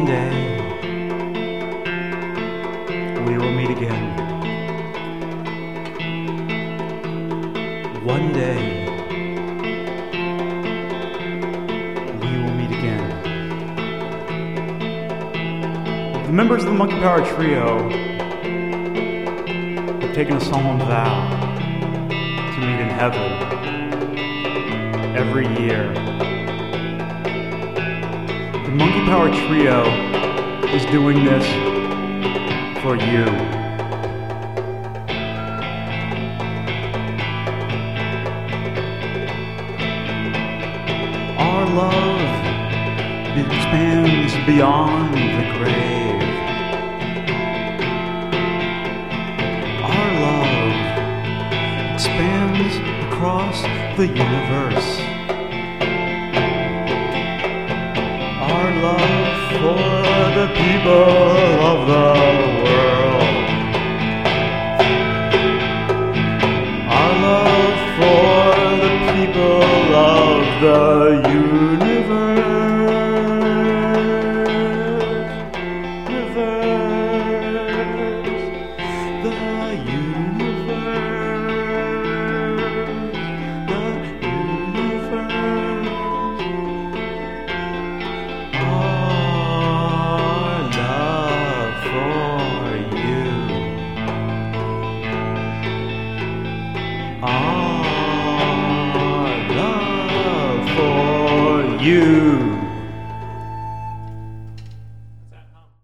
day we will meet again. One day we will meet again. The members of the Monkey Power Trio have taken a solemn vow to meet in heaven every year. The Monkey Power Trio is doing this for you. Our love expands beyond the grave. Our love expands across the universe. Our love for the people of the